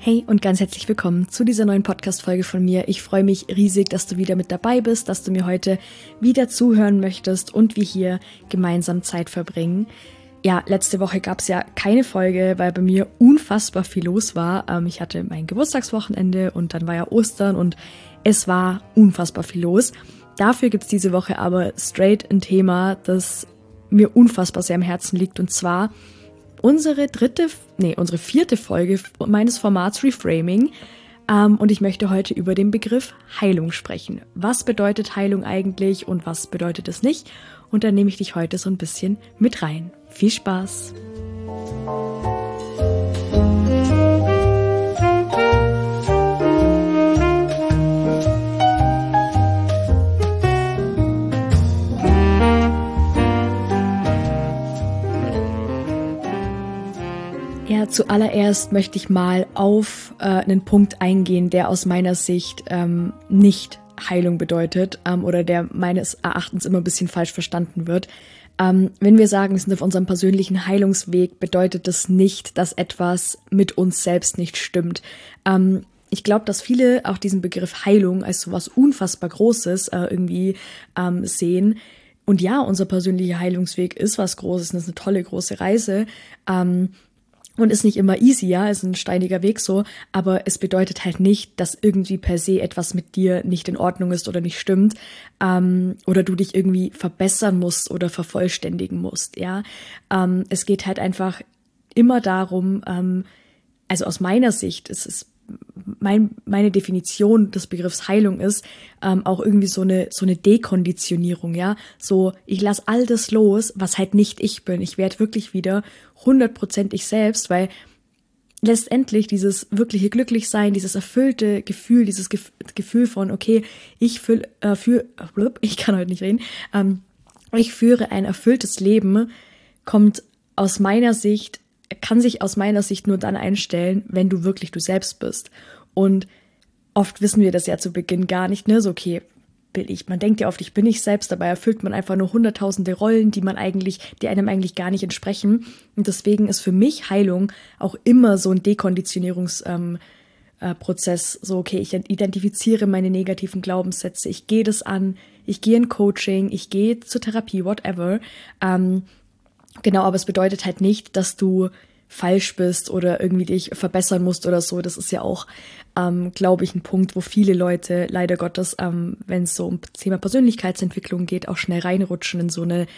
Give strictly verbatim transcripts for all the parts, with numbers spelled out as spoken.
Hey und ganz herzlich willkommen zu dieser neuen Podcast-Folge von mir. Ich freue mich riesig, dass du wieder mit dabei bist, dass du mir heute wieder zuhören möchtest und wir hier gemeinsam Zeit verbringen. Ja, letzte Woche gab es ja keine Folge, weil bei mir unfassbar viel los war. Ähm, ich hatte mein Geburtstagswochenende und dann war ja Ostern und es war unfassbar viel los. Dafür gibt es diese Woche aber straight ein Thema, das mir unfassbar sehr am Herzen liegt, und zwar unsere dritte, nee, unsere vierte Folge meines Formats Reframing. Ähm, und ich möchte heute über den Begriff Heilung sprechen. Was bedeutet Heilung eigentlich und was bedeutet es nicht? Und da nehme ich dich heute so ein bisschen mit rein. Viel Spaß! Ja, zuallererst möchte ich mal auf äh, einen Punkt eingehen, der aus meiner Sicht ähm, nicht Heilung bedeutet ähm, oder der meines Erachtens immer ein bisschen falsch verstanden wird. Ähm, wenn wir sagen, wir sind auf unserem persönlichen Heilungsweg, bedeutet das nicht, dass etwas mit uns selbst nicht stimmt. Ähm, ich glaube, dass viele auch diesen Begriff Heilung als so was unfassbar Großes äh, irgendwie ähm, sehen. Und ja, unser persönlicher Heilungsweg ist was Großes, das ist eine tolle große Reise. Ähm, Und ist nicht immer easy, ja, ist ein steiniger Weg so, aber es bedeutet halt nicht, dass irgendwie per se etwas mit dir nicht in Ordnung ist oder nicht stimmt, ähm, oder du dich irgendwie verbessern musst oder vervollständigen musst, ja. Ähm, es geht halt einfach immer darum, ähm, also aus meiner Sicht, es ist mein, meine Definition des Begriffs Heilung ist ähm, auch irgendwie so eine so eine Dekonditionierung, ja, so ich lasse all das los, was halt nicht ich bin. Ich werde wirklich wieder hundert Prozent ich selbst, weil letztendlich dieses wirkliche Glücklichsein, dieses erfüllte Gefühl, dieses Gef- Gefühl von okay, ich fühl, äh, fühl, ich kann heute nicht reden, ähm, ich führe ein erfülltes Leben, kommt aus meiner Sicht kann sich aus meiner Sicht nur dann einstellen, wenn du wirklich du selbst bist. Und oft wissen wir das ja zu Beginn gar nicht, ne? So, okay, bin ich. Man denkt ja oft, ich bin ich selbst, dabei erfüllt man einfach nur hunderttausende Rollen, die man eigentlich, die einem eigentlich gar nicht entsprechen. Und deswegen ist für mich Heilung auch immer so ein Dekonditionierungsprozess. Ähm, äh, Prozess. So, okay, ich identifiziere meine negativen Glaubenssätze, ich gehe das an, ich gehe in Coaching, ich gehe zur Therapie, whatever. Ähm, Genau, aber es bedeutet halt nicht, dass du falsch bist oder irgendwie dich verbessern musst oder so. Das ist ja auch, ähm, glaube ich, ein Punkt, wo viele Leute leider Gottes, ähm, wenn es so um das Thema Persönlichkeitsentwicklung geht, auch schnell reinrutschen in so eine,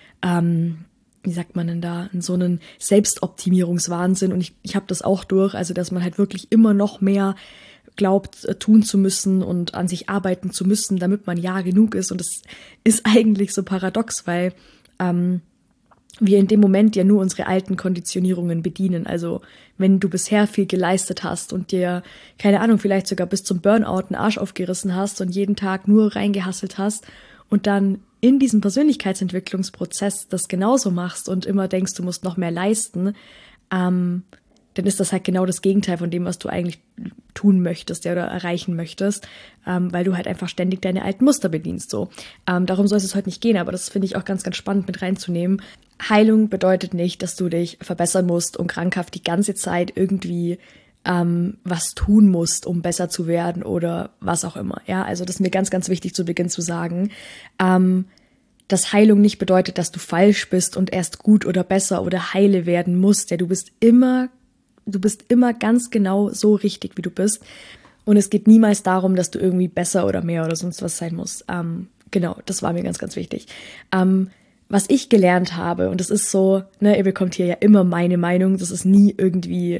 ähm, wie sagt man denn da, in so einen Selbstoptimierungswahnsinn. Und ich, ich habe das auch durch, also dass man halt wirklich immer noch mehr glaubt, äh, tun zu müssen und an sich arbeiten zu müssen, damit man ja genug ist. Und das ist eigentlich so paradox, weil ähm, wir in dem Moment ja nur unsere alten Konditionierungen bedienen. Also wenn du bisher viel geleistet hast und dir, keine Ahnung, vielleicht sogar bis zum Burnout einen Arsch aufgerissen hast und jeden Tag nur reingehasselt hast und dann in diesem Persönlichkeitsentwicklungsprozess das genauso machst und immer denkst, du musst noch mehr leisten, ähm, dann ist das halt genau das Gegenteil von dem, was du eigentlich tun möchtest, ja, oder erreichen möchtest, ähm, weil du halt einfach ständig deine alten Muster bedienst. So, ähm, darum soll es heute nicht gehen, aber das finde ich auch ganz, ganz spannend mit reinzunehmen. Heilung bedeutet nicht, dass du dich verbessern musst und krankhaft die ganze Zeit irgendwie ähm, was tun musst, um besser zu werden oder was auch immer. Ja, also das ist mir ganz, ganz wichtig zu Beginn zu sagen. Ähm, dass Heilung nicht bedeutet, dass du falsch bist und erst gut oder besser oder heile werden musst. Ja, du bist immer Du bist immer ganz genau so richtig, wie du bist. Und es geht niemals darum, dass du irgendwie besser oder mehr oder sonst was sein musst. Ähm, genau, das war mir ganz, ganz wichtig. Ähm, was ich gelernt habe, und das ist so, ne, ihr bekommt hier ja immer meine Meinung, das ist nie irgendwie,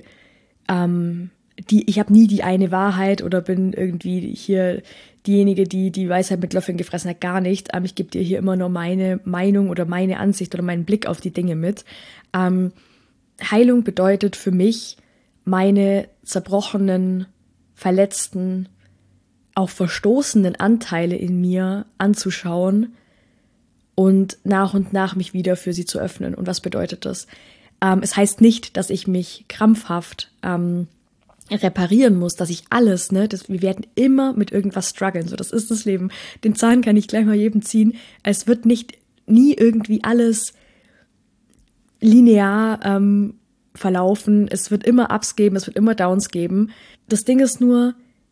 ähm, die, ich habe nie die eine Wahrheit oder bin irgendwie hier diejenige, die die Weisheit mit Löffeln gefressen hat, gar nicht. Ähm, ich gebe dir hier immer nur meine Meinung oder meine Ansicht oder meinen Blick auf die Dinge mit. Ähm, Heilung bedeutet für mich, meine zerbrochenen, verletzten, auch verstoßenen Anteile in mir anzuschauen und nach und nach mich wieder für sie zu öffnen. Und was bedeutet das? Ähm, es heißt nicht, dass ich mich krampfhaft ähm, reparieren muss, dass ich alles, ne, das, wir werden immer mit irgendwas strugglen, so, das ist das Leben. Den Zahn kann ich gleich mal jedem ziehen. Es wird nicht nie irgendwie alles linear ähm, verlaufen. Es wird immer Ups geben, es wird immer Downs geben. Das Ding ist nur,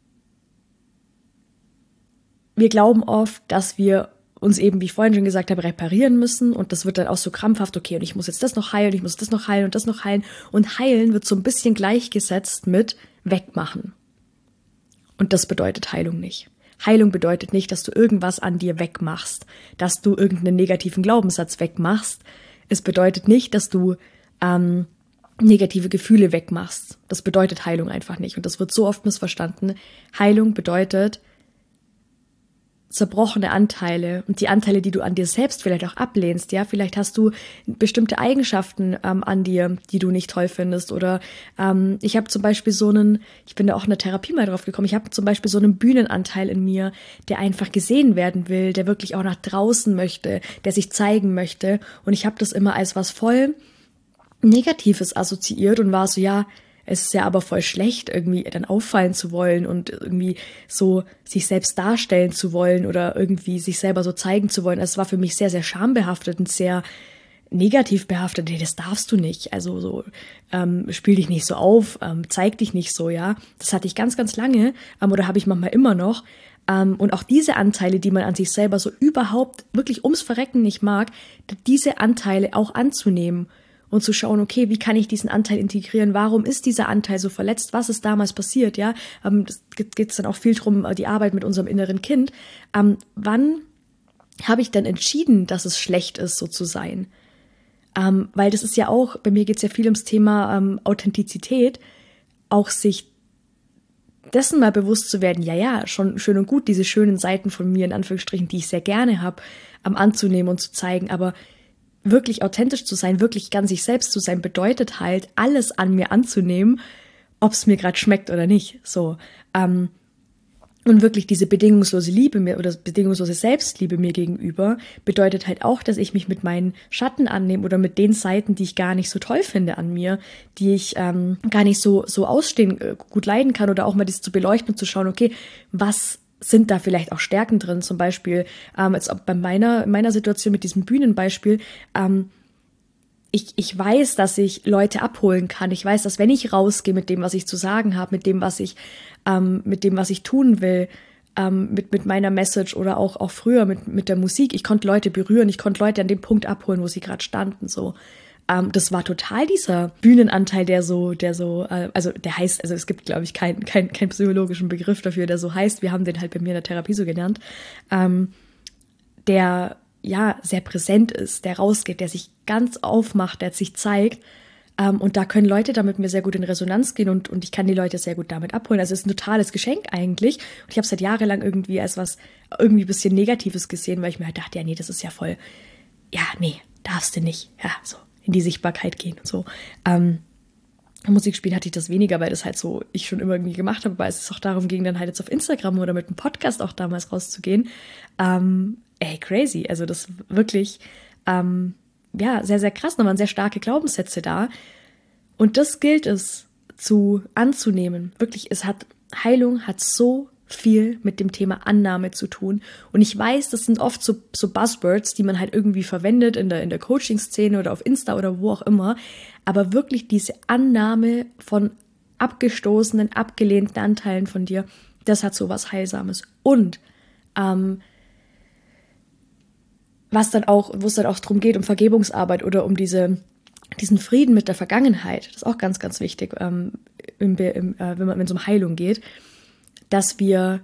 wir glauben oft, dass wir uns eben, wie ich vorhin schon gesagt habe, reparieren müssen und das wird dann auch so krampfhaft, okay, und ich muss jetzt das noch heilen, ich muss das noch heilen und das noch heilen und heilen wird so ein bisschen gleichgesetzt mit wegmachen. Und das bedeutet Heilung nicht. Heilung bedeutet nicht, dass du irgendwas an dir wegmachst, dass du irgendeinen negativen Glaubenssatz wegmachst. Es bedeutet nicht, dass du ähm, negative Gefühle wegmachst. Das bedeutet Heilung einfach nicht und das wird so oft missverstanden. Heilung bedeutet zerbrochene Anteile und die Anteile, die du an dir selbst vielleicht auch ablehnst, ja, vielleicht hast du bestimmte Eigenschaften ähm, an dir, die du nicht toll findest oder ähm, ich habe zum Beispiel so einen, ich bin da auch in der Therapie mal drauf gekommen, ich habe zum Beispiel so einen Bühnenanteil in mir, der einfach gesehen werden will, der wirklich auch nach draußen möchte, der sich zeigen möchte und ich habe das immer als was voll Negatives assoziiert und war so, ja, es ist ja aber voll schlecht, irgendwie dann auffallen zu wollen und irgendwie so sich selbst darstellen zu wollen oder irgendwie sich selber so zeigen zu wollen. Es war für mich sehr, sehr schambehaftet und sehr negativ behaftet. Nee, das darfst du nicht. Also so, ähm, spiel dich nicht so auf, ähm, zeig dich nicht so, ja. Das hatte ich ganz, ganz lange ähm, oder habe ich manchmal immer noch. Ähm, und auch diese Anteile, die man an sich selber so überhaupt wirklich ums Verrecken nicht mag, diese Anteile auch anzunehmen. Und zu schauen, okay, wie kann ich diesen Anteil integrieren? Warum ist dieser Anteil so verletzt? Was ist damals passiert? Ja, ähm, das geht es dann auch viel drum, die Arbeit mit unserem inneren Kind. Ähm, wann habe ich denn entschieden, dass es schlecht ist, so zu sein? Ähm, weil das ist ja auch, bei mir geht es ja viel ums Thema ähm, Authentizität, auch sich dessen mal bewusst zu werden, ja, ja, schon schön und gut, diese schönen Seiten von mir, in Anführungsstrichen, die ich sehr gerne habe, ähm, anzunehmen und zu zeigen, aber wirklich authentisch zu sein, wirklich ganz sich selbst zu sein, bedeutet halt, alles an mir anzunehmen, ob es mir gerade schmeckt oder nicht. So ähm, und wirklich diese bedingungslose Liebe mir oder bedingungslose Selbstliebe mir gegenüber bedeutet halt auch, dass ich mich mit meinen Schatten annehme oder mit den Seiten, die ich gar nicht so toll finde an mir, die ich ähm, gar nicht so so ausstehen, äh, gut leiden kann oder auch mal das zu beleuchten und zu schauen, okay, was sind da vielleicht auch Stärken drin, zum Beispiel, ähm, als bei meiner, meiner Situation mit diesem Bühnenbeispiel, ähm, ich, ich weiß, dass ich Leute abholen kann. Ich weiß, dass wenn ich rausgehe mit dem, was ich zu sagen habe, mit dem, was ich, ähm, mit dem, was ich tun will, ähm, mit, mit meiner Message oder auch, auch früher mit, mit der Musik, ich konnte Leute berühren, ich konnte Leute an dem Punkt abholen, wo sie gerade standen, so. Um, das war total dieser Bühnenanteil, der so, der so, äh, also der heißt, also es gibt, glaube ich, keinen kein, kein psychologischen Begriff dafür, der so heißt. Wir haben den halt bei mir in der Therapie so genannt, ähm, der ja sehr präsent ist, der rausgeht, der sich ganz aufmacht, der sich zeigt. Um, und da können Leute damit mir sehr gut in Resonanz gehen und, und ich kann die Leute sehr gut damit abholen. Also es ist ein totales Geschenk eigentlich. Und ich habe es seit jahrelang irgendwie als was irgendwie ein bisschen Negatives gesehen, weil ich mir halt dachte, ja nee, das ist ja voll, ja nee, darfst du nicht, ja so. In die Sichtbarkeit gehen und so. Ähm, Musik spielen hatte ich das weniger, weil das halt so ich schon immer irgendwie gemacht habe, weil es auch darum ging, dann halt jetzt auf Instagram oder mit einem Podcast auch damals rauszugehen. Ähm, ey, crazy. Also das wirklich, ähm, ja, sehr, sehr krass. Da waren sehr starke Glaubenssätze da. Und das gilt es zu anzunehmen. Wirklich, es hat, Heilung hat so viel mit dem Thema Annahme zu tun. Und ich weiß, das sind oft so, so Buzzwords, die man halt irgendwie verwendet in der, in der Coaching-Szene oder auf Insta oder wo auch immer. Aber wirklich diese Annahme von abgestoßenen, abgelehnten Anteilen von dir, das hat so was Heilsames. Und ähm, was dann auch, wo es dann auch darum geht, um Vergebungsarbeit oder um diese, diesen Frieden mit der Vergangenheit, das ist auch ganz, ganz wichtig, ähm, im, im, äh, wenn man, wenn es um Heilung geht, dass wir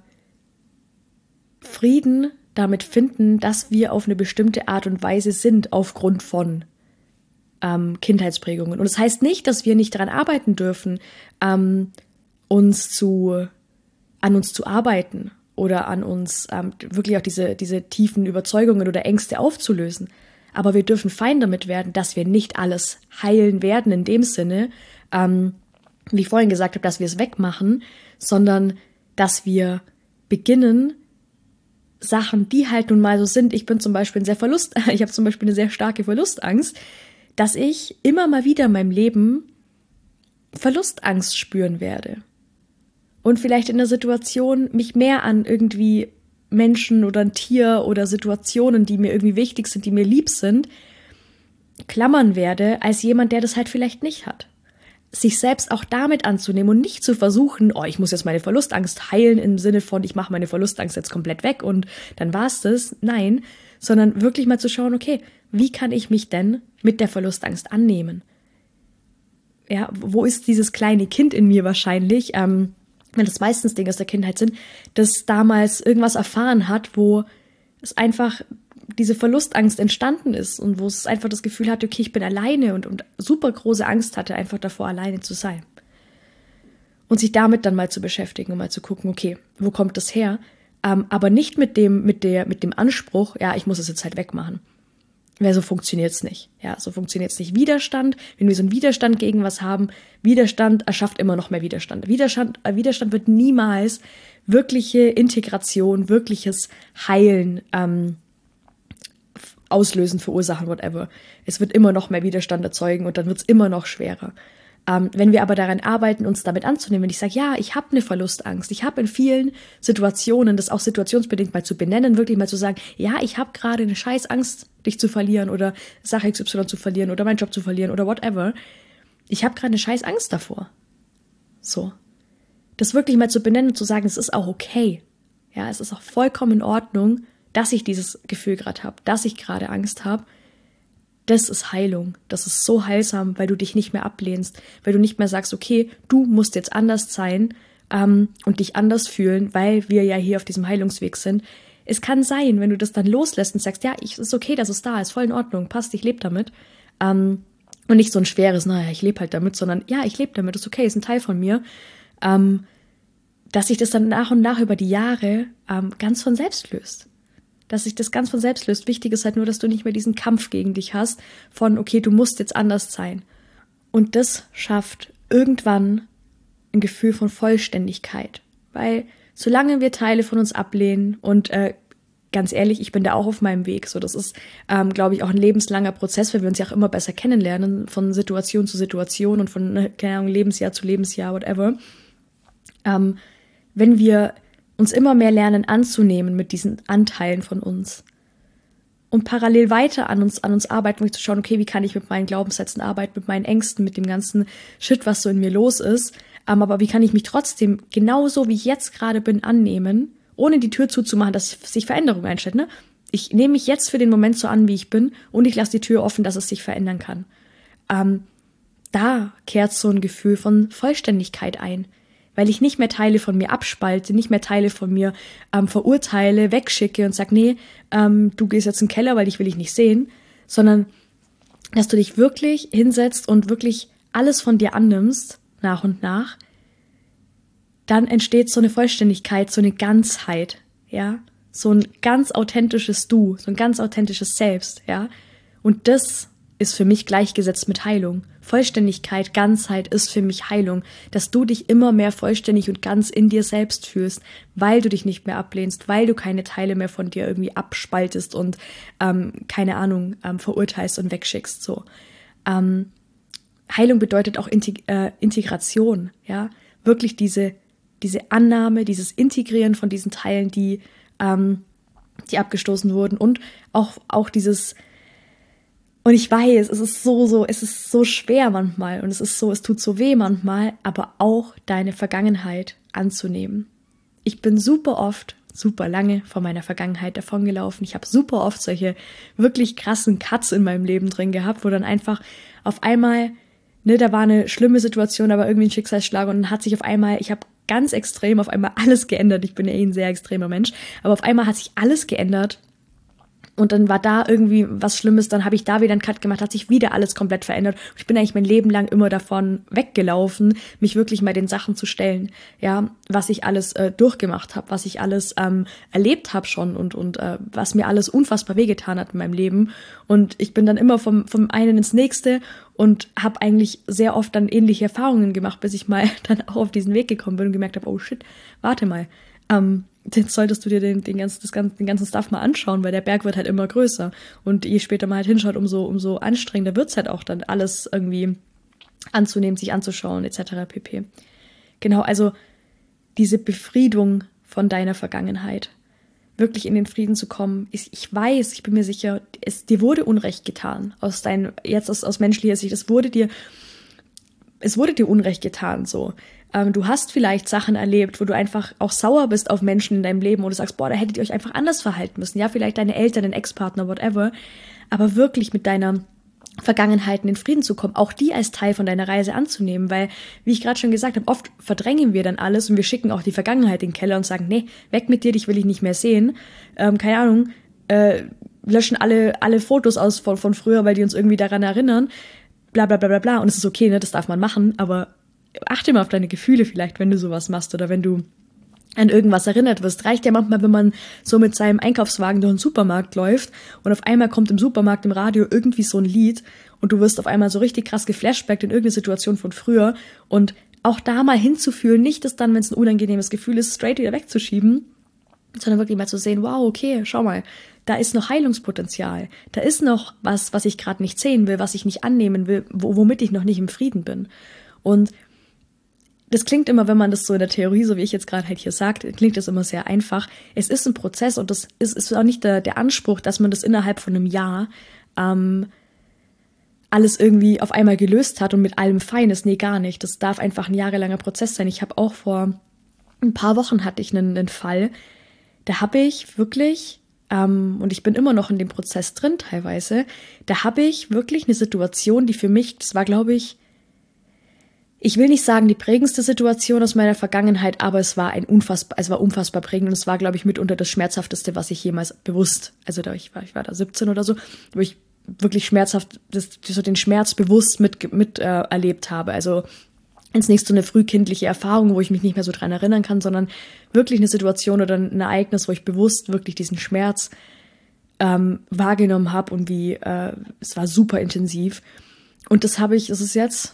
Frieden damit finden, dass wir auf eine bestimmte Art und Weise sind aufgrund von ähm, Kindheitsprägungen. Und das heißt nicht, dass wir nicht daran arbeiten dürfen, ähm, uns zu, an uns zu arbeiten oder an uns ähm, wirklich auch diese, diese tiefen Überzeugungen oder Ängste aufzulösen. Aber wir dürfen fein damit werden, dass wir nicht alles heilen werden in dem Sinne, ähm, wie ich vorhin gesagt habe, dass wir es wegmachen, sondern dass wir beginnen, Sachen, die halt nun mal so sind. Ich bin zum Beispiel ein sehr Verlust, ich habe zum Beispiel eine sehr starke Verlustangst, dass ich immer mal wieder in meinem Leben Verlustangst spüren werde. Und vielleicht in der Situation mich mehr an irgendwie Menschen oder ein Tier oder Situationen, die mir irgendwie wichtig sind, die mir lieb sind, klammern werde, als jemand, der das halt vielleicht nicht hat. sich selbst auch damit anzunehmen und nicht zu versuchen, oh, ich muss jetzt meine Verlustangst heilen im Sinne von, ich mache meine Verlustangst jetzt komplett weg und dann war's das. Nein, sondern wirklich mal zu schauen, okay, wie kann ich mich denn mit der Verlustangst annehmen? Ja, wo ist dieses kleine Kind in mir wahrscheinlich, ähm, wenn das meistens Dinge aus der Kindheit sind, das damals irgendwas erfahren hat, wo es einfach diese Verlustangst entstanden ist und wo es einfach das Gefühl hatte, okay, ich bin alleine und, und super große Angst hatte, einfach davor alleine zu sein. Und sich damit dann mal zu beschäftigen und mal zu gucken, okay, wo kommt das her? Ähm, aber nicht mit dem, mit der, mit dem Anspruch, ja, ich muss es jetzt halt wegmachen. Weil so funktioniert's nicht. Ja, so funktioniert's nicht. Widerstand, wenn wir so einen Widerstand gegen was haben, Widerstand erschafft immer noch mehr Widerstand. Widerstand, äh, Widerstand wird niemals wirkliche Integration, wirkliches Heilen ähm, auslösen, verursachen, whatever. Es wird immer noch mehr Widerstand erzeugen und dann wird's immer noch schwerer. Ähm, wenn wir aber daran arbeiten, uns damit anzunehmen, wenn ich sage, ja, ich habe eine Verlustangst, ich habe in vielen Situationen, das auch situationsbedingt mal zu benennen, wirklich mal zu sagen, ja, ich habe gerade eine scheiß Angst, dich zu verlieren oder Sache X Y zu verlieren oder meinen Job zu verlieren oder whatever. Ich habe gerade eine scheiß Angst davor. So. Das wirklich mal zu benennen und zu sagen, es ist auch okay. Ja, es ist auch vollkommen in Ordnung, dass ich dieses Gefühl gerade habe, dass ich gerade Angst habe. Das ist Heilung. Das ist so heilsam, weil du dich nicht mehr ablehnst, weil du nicht mehr sagst, okay, du musst jetzt anders sein ähm, und dich anders fühlen, weil wir ja hier auf diesem Heilungsweg sind. Es kann sein, wenn du das dann loslässt und sagst, ja, es ist okay, dass es da ist, voll in Ordnung, passt, ich lebe damit. Ähm, und nicht so ein schweres, naja, ich lebe halt damit, sondern ja, ich lebe damit, ist okay, ist ein Teil von mir. Ähm, dass sich das dann nach und nach über die Jahre ähm, ganz von selbst löst. Dass sich das ganz von selbst löst. Wichtig ist halt nur, dass du nicht mehr diesen Kampf gegen dich hast von, okay, du musst jetzt anders sein. Und das schafft irgendwann ein Gefühl von Vollständigkeit. Weil solange wir Teile von uns ablehnen und äh, ganz ehrlich, ich bin da auch auf meinem Weg. So, das ist, ähm, glaube ich, auch ein lebenslanger Prozess, weil wir uns ja auch immer besser kennenlernen, von Situation zu Situation und von, keine Ahnung, Lebensjahr zu Lebensjahr, whatever. Ähm, wenn wir uns immer mehr lernen anzunehmen mit diesen Anteilen von uns und parallel weiter an uns, an uns arbeiten, um zu schauen, okay, wie kann ich mit meinen Glaubenssätzen arbeiten, mit meinen Ängsten, mit dem ganzen Shit, was so in mir los ist, ähm, aber wie kann ich mich trotzdem genauso, wie ich jetzt gerade bin, annehmen, ohne die Tür zuzumachen, dass sich Veränderung einstellt, ne? Ich nehme mich jetzt für den Moment so an, wie ich bin und ich lasse die Tür offen, dass es sich verändern kann. Ähm, da kehrt so ein Gefühl von Vollständigkeit ein, weil ich nicht mehr Teile von mir abspalte, nicht mehr Teile von mir ähm, verurteile, wegschicke und sage, nee, ähm, du gehst jetzt in den Keller, weil dich will ich nicht sehen, sondern dass du dich wirklich hinsetzt und wirklich alles von dir annimmst, nach und nach, dann entsteht so eine Vollständigkeit, so eine Ganzheit, ja, so ein ganz authentisches Du, so ein ganz authentisches Selbst, ja, und das ist für mich gleichgesetzt mit Heilung. Vollständigkeit, Ganzheit ist für mich Heilung, dass du dich immer mehr vollständig und ganz in dir selbst fühlst, weil du dich nicht mehr ablehnst, weil du keine Teile mehr von dir irgendwie abspaltest und ähm, keine Ahnung ähm, verurteilst und wegschickst. So ähm, Heilung bedeutet auch Integ- äh, Integration, ja, wirklich diese diese Annahme, dieses Integrieren von diesen Teilen, die ähm, die abgestoßen wurden und auch auch dieses. Und ich weiß, es ist so, so, es ist so schwer manchmal und es ist so, es tut so weh manchmal, aber auch deine Vergangenheit anzunehmen. Ich bin super oft, super lange von meiner Vergangenheit davongelaufen. Ich habe super oft solche wirklich krassen Cuts in meinem Leben drin gehabt, wo dann einfach auf einmal, ne, da war eine schlimme Situation, da war irgendwie ein Schicksalsschlag und dann hat sich auf einmal, ich habe ganz extrem auf einmal alles geändert. Ich bin ja eh ein sehr extremer Mensch, aber auf einmal hat sich alles geändert. Und dann war da irgendwie was Schlimmes, dann habe ich da wieder einen Cut gemacht, hat sich wieder alles komplett verändert. Und ich bin eigentlich mein Leben lang immer davon weggelaufen, mich wirklich mal den Sachen zu stellen, ja, was ich alles äh, durchgemacht habe, was ich alles ähm, erlebt habe schon und und äh, was mir alles unfassbar wehgetan hat in meinem Leben. Und ich bin dann immer vom vom einen ins nächste und habe eigentlich sehr oft dann ähnliche Erfahrungen gemacht, bis ich mal dann auch auf diesen Weg gekommen bin und gemerkt habe, oh shit, warte mal, ähm, jetzt solltest du dir den, den, ganzen, das ganze, den ganzen Stuff mal anschauen, weil der Berg wird halt immer größer. Und je später man halt hinschaut, umso, umso anstrengender wird's halt auch dann alles irgendwie anzunehmen, sich anzuschauen, et cetera pp. Genau, also diese Befriedung von deiner Vergangenheit, wirklich in den Frieden zu kommen. Ich, ich weiß, ich bin mir sicher, es, dir wurde Unrecht getan, aus dein, jetzt aus, aus menschlicher Sicht. Es wurde dir es wurde dir Unrecht getan, so. Ähm, du hast vielleicht Sachen erlebt, wo du einfach auch sauer bist auf Menschen in deinem Leben, wo du sagst, boah, da hättet ihr euch einfach anders verhalten müssen. Ja, vielleicht deine Eltern, dein Ex-Partner, whatever. Aber wirklich mit deiner Vergangenheit in Frieden zu kommen, auch die als Teil von deiner Reise anzunehmen, weil, wie ich gerade schon gesagt habe, oft verdrängen wir dann alles und wir schicken auch die Vergangenheit in den Keller und sagen, nee, weg mit dir, dich will ich nicht mehr sehen. Ähm, keine Ahnung, äh, löschen alle alle Fotos aus von, von früher, weil die uns irgendwie daran erinnern, bla bla bla bla bla. Und es ist okay, ne, das darf man machen, aber achte mal auf deine Gefühle vielleicht, wenn du sowas machst oder wenn du an irgendwas erinnert wirst. Reicht ja manchmal, wenn man so mit seinem Einkaufswagen durch den Supermarkt läuft und auf einmal kommt im Supermarkt im Radio irgendwie so ein Lied und du wirst auf einmal so richtig krass geflashbackt in irgendeine Situation von früher und auch da mal hinzufühlen, nicht das dann, wenn es ein unangenehmes Gefühl ist, straight wieder wegzuschieben, sondern wirklich mal zu sehen, wow, okay, schau mal, da ist noch Heilungspotenzial, da ist noch was, was ich gerade nicht sehen will, was ich nicht annehmen will, wo, womit ich noch nicht im Frieden bin. Und das klingt immer, wenn man das so in der Theorie, so wie ich jetzt gerade halt hier sagt, klingt das immer sehr einfach. Es ist ein Prozess und das ist, ist auch nicht der, der Anspruch, dass man das innerhalb von einem Jahr ähm, alles irgendwie auf einmal gelöst hat und mit allem fein ist. Nee, gar nicht. Das darf einfach ein jahrelanger Prozess sein. Ich habe auch vor ein paar Wochen hatte ich einen, einen Fall, da habe ich wirklich, ähm, und ich bin immer noch in dem Prozess drin teilweise, da habe ich wirklich eine Situation, die für mich, das war glaube ich, ich will nicht sagen die prägendste Situation aus meiner Vergangenheit, aber es war ein unfassbar, es war unfassbar prägend und es war, glaube ich, mitunter das Schmerzhafteste, was ich jemals bewusst, also da ich war, ich war da siebzehn oder so, wo ich wirklich schmerzhaft, das, so den Schmerz bewusst mit, mit äh, erlebt habe. Also jetzt nicht so eine frühkindliche Erfahrung, wo ich mich nicht mehr so dran erinnern kann, sondern wirklich eine Situation oder ein Ereignis, wo ich bewusst wirklich diesen Schmerz ähm, wahrgenommen habe und wie, äh, es war super intensiv. Und das habe ich, das ist jetzt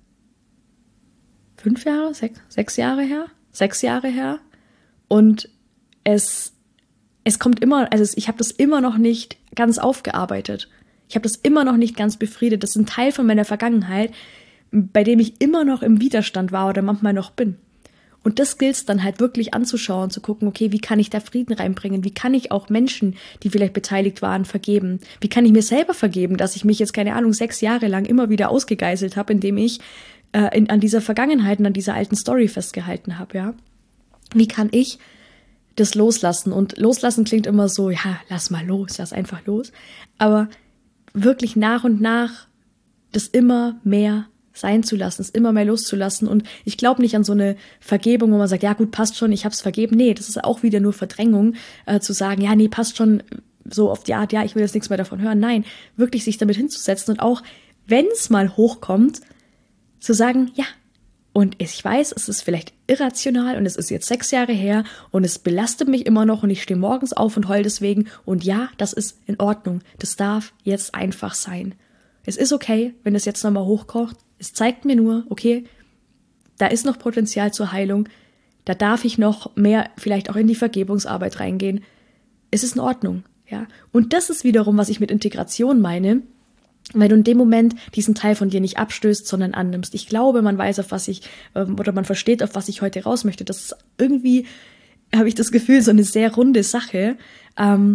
fünf Jahre, sechs, sechs Jahre her, sechs Jahre her. Und es, es kommt immer, also ich habe das immer noch nicht ganz aufgearbeitet. Ich habe das immer noch nicht ganz befriedet. Das ist ein Teil von meiner Vergangenheit, bei dem ich immer noch im Widerstand war oder manchmal noch bin. Und das gilt es dann halt wirklich anzuschauen, zu gucken, okay, wie kann ich da Frieden reinbringen? Wie kann ich auch Menschen, die vielleicht beteiligt waren, vergeben? Wie kann ich mir selber vergeben, dass ich mich jetzt, keine Ahnung, sechs Jahre lang immer wieder ausgegeißelt habe, indem ich äh, in, an dieser Vergangenheit und an dieser alten Story festgehalten habe, ja? Wie kann ich das loslassen? Und loslassen klingt immer so, ja, lass mal los, lass einfach los. Aber wirklich nach und nach das immer mehr sein zu lassen, es immer mehr loszulassen. Und ich glaube nicht an so eine Vergebung, wo man sagt, ja gut, passt schon, ich hab's vergeben. Nee, das ist auch wieder nur Verdrängung, äh, zu sagen, ja, nee, passt schon, so auf die Art, ja, ich will jetzt nichts mehr davon hören. Nein, wirklich sich damit hinzusetzen und auch, wenn es mal hochkommt, zu sagen, ja, und ich weiß, es ist vielleicht irrational und es ist jetzt sechs Jahre her und es belastet mich immer noch und ich stehe morgens auf und heul deswegen. Und ja, das ist in Ordnung. Das darf jetzt einfach sein. Es ist okay, wenn es jetzt nochmal hochkocht. Es zeigt mir nur, okay, da ist noch Potenzial zur Heilung. Da darf ich noch mehr vielleicht auch in die Vergebungsarbeit reingehen. Es ist in Ordnung, ja. Und das ist wiederum, was ich mit Integration meine, weil du in dem Moment diesen Teil von dir nicht abstößt, sondern annimmst. Ich glaube, man weiß, auf was ich, oder man versteht, auf was ich heute raus möchte. Das ist irgendwie, habe ich das Gefühl, so eine sehr runde Sache, ähm,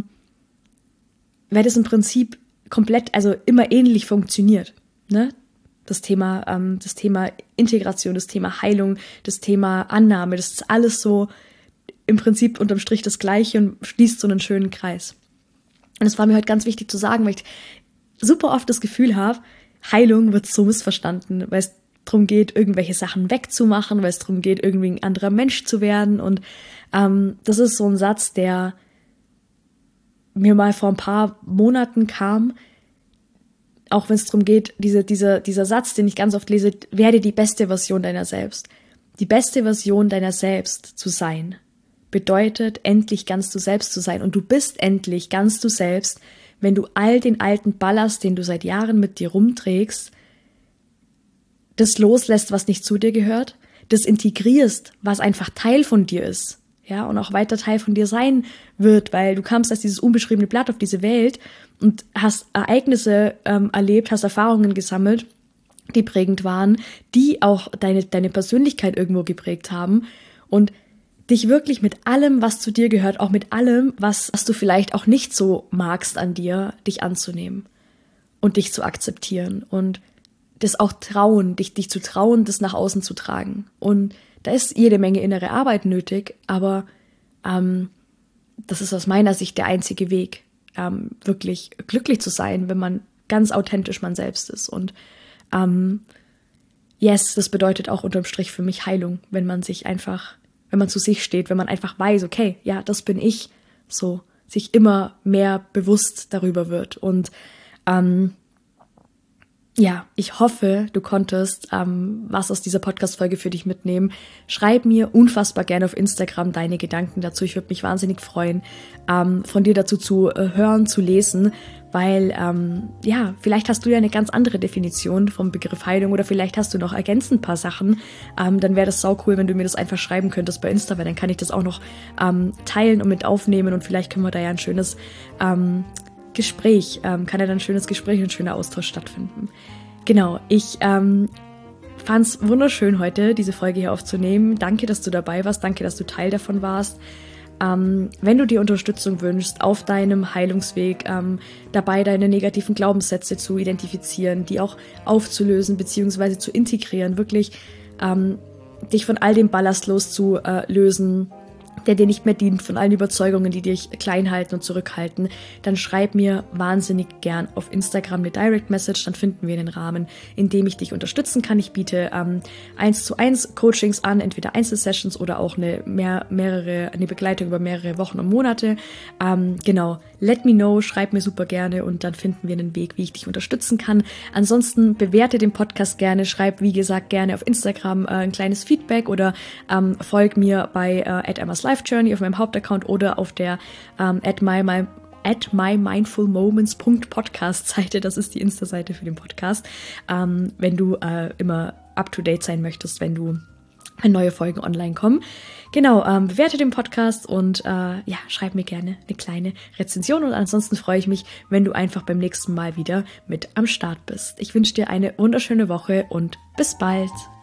weil das im Prinzip komplett, also immer ähnlich funktioniert, ne? Das Thema, ähm, das Thema Integration, das Thema Heilung, das Thema Annahme, das ist alles so im Prinzip unterm Strich das Gleiche und schließt so einen schönen Kreis. Und es war mir heute ganz wichtig zu sagen, weil ich super oft das Gefühl habe, Heilung wird so missverstanden, weil es darum geht, irgendwelche Sachen wegzumachen, weil es darum geht, irgendwie ein anderer Mensch zu werden. Und ähm, das ist so ein Satz, der mir mal vor ein paar Monaten kam, auch wenn es darum geht, diese, diese, dieser Satz, den ich ganz oft lese, werde die beste Version deiner selbst. Die beste Version deiner selbst zu sein, bedeutet, endlich ganz du selbst zu sein. Und du bist endlich ganz du selbst, wenn du all den alten Ballast, den du seit Jahren mit dir rumträgst, das loslässt, was nicht zu dir gehört, das integrierst, was einfach Teil von dir ist, ja, und auch weiter Teil von dir sein wird, weil du kamst als dieses unbeschriebene Blatt auf diese Welt und hast Ereignisse ähm, erlebt, hast Erfahrungen gesammelt, die prägend waren, die auch deine, deine Persönlichkeit irgendwo geprägt haben und dich wirklich mit allem, was zu dir gehört, auch mit allem, was, was du vielleicht auch nicht so magst an dir, dich anzunehmen und dich zu akzeptieren und das auch trauen, dich, dich zu trauen, das nach außen zu tragen. Und da ist jede Menge innere Arbeit nötig, aber ähm, das ist aus meiner Sicht der einzige Weg, ähm, wirklich glücklich zu sein, wenn man ganz authentisch man selbst ist. Und ähm, yes, das bedeutet auch unterm Strich für mich Heilung, wenn man sich einfach, wenn man zu sich steht, wenn man einfach weiß, okay, ja, das bin ich, so, sich immer mehr bewusst darüber wird. Und ähm, ja, ich hoffe, du konntest ähm, was aus dieser Podcast-Folge für dich mitnehmen. Schreib mir unfassbar gerne auf Instagram deine Gedanken dazu. Ich würde mich wahnsinnig freuen, ähm, von dir dazu zu äh, hören, zu lesen, weil, ähm, ja, vielleicht hast du ja eine ganz andere Definition vom Begriff Heilung oder vielleicht hast du noch ergänzend ein paar Sachen. Ähm, dann wäre das sau cool, wenn du mir das einfach schreiben könntest bei Insta, weil dann kann ich das auch noch ähm, teilen und mit aufnehmen und vielleicht können wir da ja ein schönes ähm, Gespräch, ähm, kann ja dann ein schönes Gespräch und ein schöner Austausch stattfinden. Genau, ich ähm, fand es wunderschön heute, diese Folge hier aufzunehmen. Danke, dass du dabei warst, danke, dass du Teil davon warst. Ähm, wenn du dir Unterstützung wünschst auf deinem Heilungsweg, ähm, dabei deine negativen Glaubenssätze zu identifizieren, die auch aufzulösen bzw. zu integrieren, wirklich ähm, dich von all dem Ballast loszulösen, der dir nicht mehr dient, von allen Überzeugungen, die dich klein halten und zurückhalten, dann schreib mir wahnsinnig gern auf Instagram eine Direct Message, dann finden wir den Rahmen, in dem ich dich unterstützen kann. Ich biete ähm, eins zu eins Coachings an, entweder Einzelsessions oder auch eine mehr, mehrere, eine Begleitung über mehrere Wochen und Monate. Ähm, genau, let me know, schreib mir super gerne und dann finden wir einen Weg, wie ich dich unterstützen kann. Ansonsten bewerte den Podcast gerne, schreib wie gesagt gerne auf Instagram äh, ein kleines Feedback oder ähm, folg mir bei äh, at Emma's Life Journey auf meinem Hauptaccount oder auf der ähm, at my, my, at mymindfulmoments.podcast Seite, das ist die Insta-Seite für den Podcast, ähm, wenn du äh, immer up-to-date sein möchtest, wenn du wenn neue Folgen online kommen. Genau, ähm, bewerte den Podcast und äh, ja, schreib mir gerne eine kleine Rezension und ansonsten freue ich mich, wenn du einfach beim nächsten Mal wieder mit am Start bist. Ich wünsche dir eine wunderschöne Woche und bis bald.